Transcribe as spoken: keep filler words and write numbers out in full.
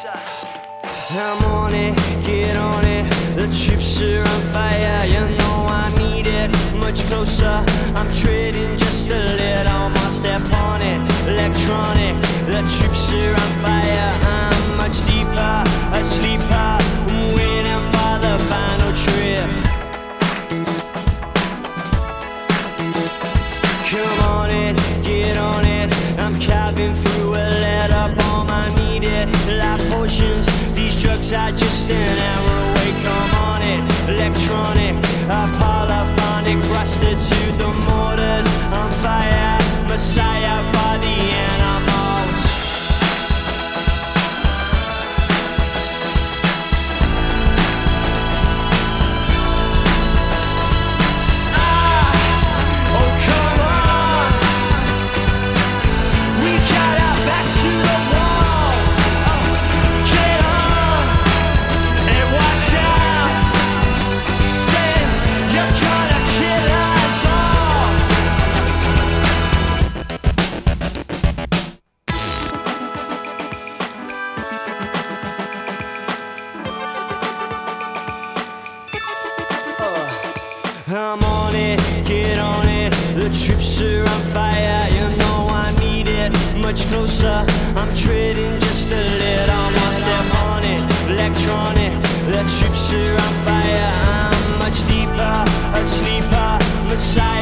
I'm on it, get on it. The troops are on fire, you know I need it. Much closer, I'm treading just a little more. Step on it, electronic. The troops are on fire, I'm much deeper, a sleeper. I'm waiting for the final trip. Come on it, get on it. I'm carving through a letter bomb, I need it. Like potions, these drugs are just an hour away. Come on it, electronic, a polyphonic, rusted to the mortars. On fire, messiah for the animals. Ah, oh come on, we got our backs to the wall. Oh, get on and watch out. Say you're gonna kill us all. I'm on it, get on it. The troops are on fire, you know I need it. Much closer, I'm treading just a little more. Step on it, electronic. The troops are on fire, I'm much deeper, a sleeper, messiah.